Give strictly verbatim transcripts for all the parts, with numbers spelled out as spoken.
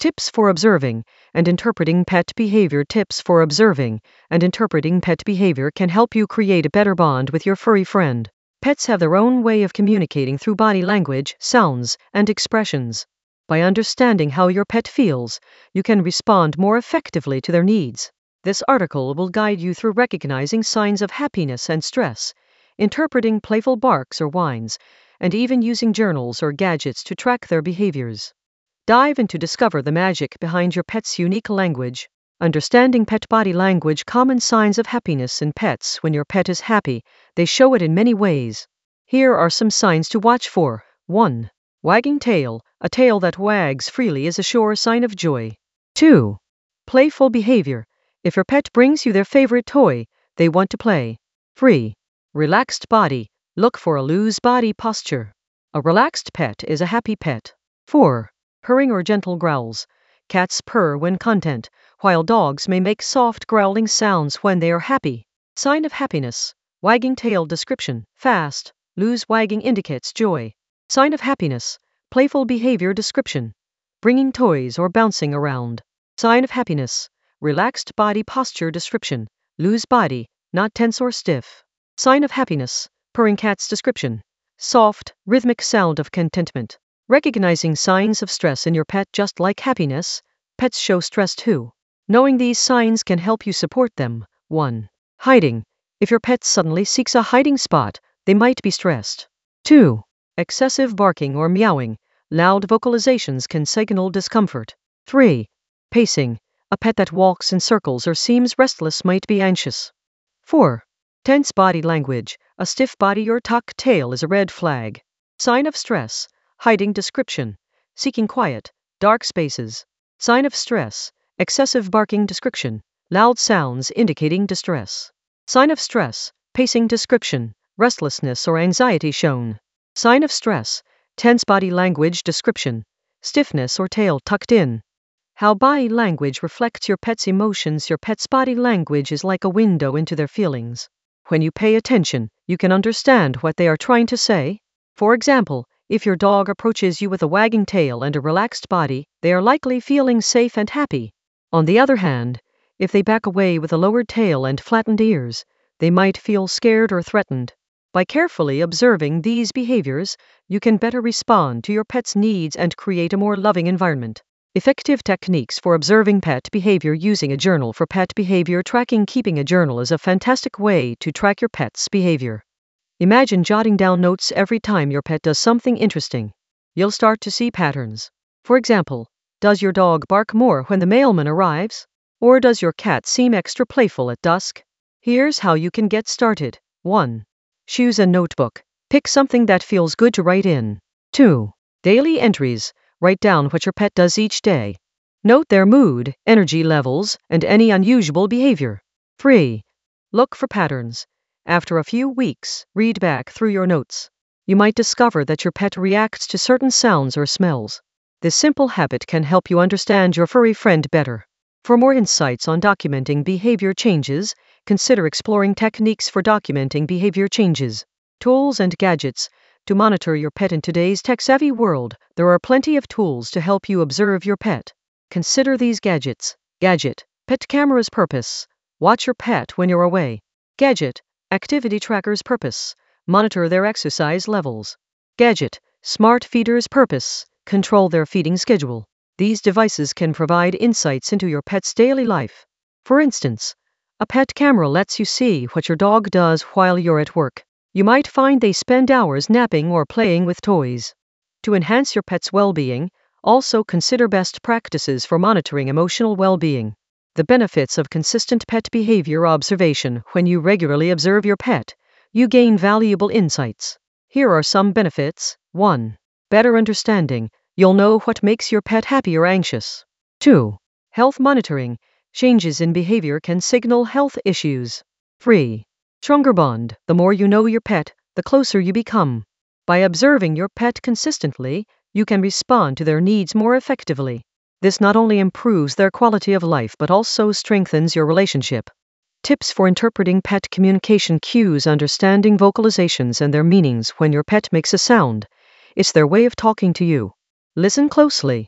Tips for observing and interpreting pet behavior. Tips for observing and interpreting pet behavior can help you create a better bond with your furry friend. Pets have their own way of communicating through body language, sounds, and expressions. By understanding how your pet feels, you can respond more effectively to their needs. This article will guide you through recognizing signs of happiness and stress, interpreting playful barks or whines, and even using journals or gadgets to track their behaviors. Dive in to discover the magic behind your pet's unique language. Understanding pet body language. Common signs of happiness in pets. When your pet is happy, they show it in many ways. Here are some signs to watch for. one. Wagging tail. A tail that wags freely is a sure sign of joy. two. Playful behavior. If your pet brings you their favorite toy, they want to play. three. Relaxed body. Look for a loose body posture. A relaxed pet is a happy pet. four. Purring or gentle growls. Cats purr when content, while dogs may make soft growling sounds when they are happy. Sign of happiness. Wagging tail. Description. Fast, loose wagging indicates joy. Sign of happiness. Playful behavior. Description. Bringing toys or bouncing around. Sign of happiness. Relaxed body posture. Description. Loose body, not tense or stiff. Sign of happiness. Purring cats. Description. Soft, rhythmic sound of contentment. Recognizing signs of stress in your pet. Just like happiness, pets show stress too. Knowing these signs can help you support them. one. Hiding. If your pet suddenly seeks a hiding spot, they might be stressed. two. Excessive barking or meowing. Loud vocalizations can signal discomfort. three. Pacing. A pet that walks in circles or seems restless might be anxious. four. Tense body language. A stiff body or tucked tail is a red flag. Sign of stress. Hiding. Description. Seeking quiet, dark spaces. Sign of stress. Excessive barking. Description. Loud sounds indicating distress. Sign of stress. Pacing. Description. Restlessness or anxiety shown. Sign of stress. Tense body language. Description. Stiffness or tail tucked in. How body language reflects your pet's emotions. Your pet's body language is like a window into their feelings. When you pay attention, you can understand what they are trying to say. For example, if your dog approaches you with a wagging tail and a relaxed body, they are likely feeling safe and happy. On the other hand, if they back away with a lowered tail and flattened ears, they might feel scared or threatened. By carefully observing these behaviors, you can better respond to your pet's needs and create a more loving environment. Effective techniques for observing pet behavior. Using a journal for pet behavior tracking. Keeping a journal is a fantastic way to track your pet's behavior. Imagine jotting down notes every time your pet does something interesting. You'll start to see patterns. For example, does your dog bark more when the mailman arrives? Or does your cat seem extra playful at dusk? Here's how you can get started. one. Choose a notebook. Pick something that feels good to write in. two. Daily entries. Write down what your pet does each day. Note their mood, energy levels, and any unusual behavior. three. Look for patterns. After a few weeks, read back through your notes. You might discover that your pet reacts to certain sounds or smells. This simple habit can help you understand your furry friend better. For more insights on documenting behavior changes, consider exploring techniques for documenting behavior changes. Tools and gadgets. To monitor your pet in today's tech-savvy world, there are plenty of tools to help you observe your pet. Consider these gadgets. Gadget. Pet cameras. Purpose. Watch your pet when you're away. Gadget. Activity trackers. Purpose. Monitor their exercise levels. Gadget. Smart feeders. Purpose. Control their feeding schedule. These devices can provide insights into your pet's daily life. For instance, a pet camera lets you see what your dog does while you're at work. You might find they spend hours napping or playing with toys. To enhance your pet's well-being, also consider best practices for monitoring emotional well-being. The benefits of consistent pet behavior observation. When you regularly observe your pet, you gain valuable insights. Here are some benefits. one. Better understanding. You'll know what makes your pet happy or anxious. two. Health monitoring. Changes in behavior can signal health issues. three. Stronger bond. The more you know your pet, the closer you become. By observing your pet consistently, you can respond to their needs more effectively. This not only improves their quality of life but also strengthens your relationship. Tips for interpreting pet communication cues. Understanding vocalizations and their meanings. When your pet makes a sound, it's their way of talking to you. Listen closely.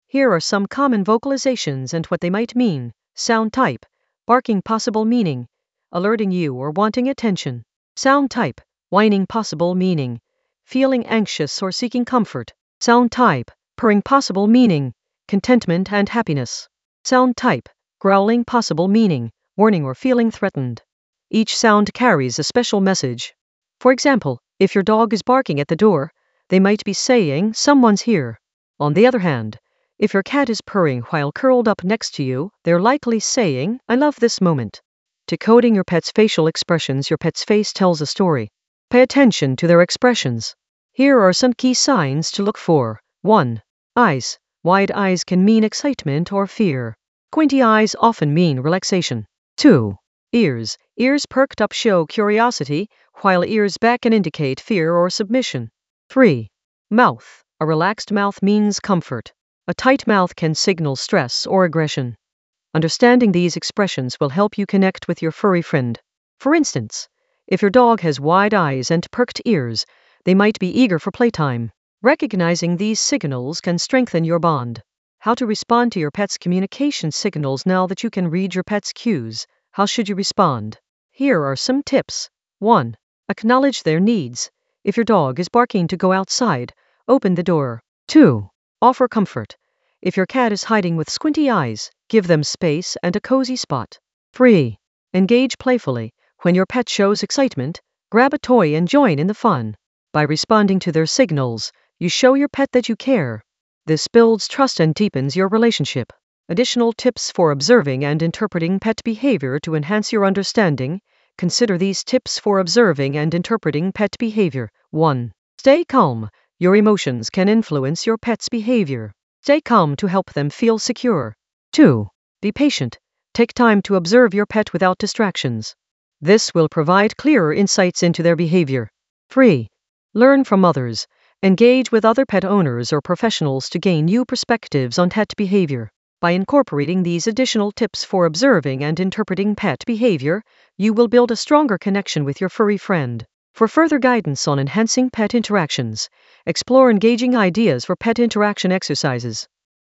Here are some common vocalizations and what they might mean. Sound type. Barking, possible meaning. Alerting you or wanting attention. Sound type. Whining, possible meaning. Feeling anxious or seeking comfort. Sound type. Purring, possible meaning. Contentment and happiness. Sound type. Growling, possible meaning. Warning or feeling threatened. Each sound carries a special message. For example, if your dog is barking at the door, they might be saying, "Someone's here." On the other hand, if your cat is purring while curled up next to you, they're likely saying, "I love this moment." Decoding your pet's facial expressions. Your pet's face tells a story. Pay attention to their expressions. Here are some key signs to look for. one. Eyes. Wide eyes can mean excitement or fear. Squinty eyes often mean relaxation. two. Ears. Ears perked up show curiosity, while ears back can indicate fear or submission. three. Mouth. A relaxed mouth means comfort. A tight mouth can signal stress or aggression. Understanding these expressions will help you connect with your furry friend. For instance, if your dog has wide eyes and perked ears, they might be eager for playtime. Recognizing these signals can strengthen your bond. How to respond to your pet's communication signals. Now that you can read your pet's cues, how should you respond? Here are some tips. one. Acknowledge their needs. If your dog is barking to go outside, open the door. two. Offer comfort. If your cat is hiding with squinty eyes, give them space and a cozy spot. three. Engage playfully. When your pet shows excitement, grab a toy and join in the fun. By responding to their signals, you show your pet that you care. This builds trust and deepens your relationship. Additional tips for observing and interpreting pet behavior. To enhance your understanding, consider these tips for observing and interpreting pet behavior. one. Stay calm. Your emotions can influence your pet's behavior. Stay calm to help them feel secure. two. Be patient. Take time to observe your pet without distractions. This will provide clearer insights into their behavior. three. Learn from others. Engage with other pet owners or professionals to gain new perspectives on pet behavior. By incorporating these additional tips for observing and interpreting pet behavior, you will build a stronger connection with your furry friend. For further guidance on enhancing pet interactions, explore engaging ideas for pet interaction exercises.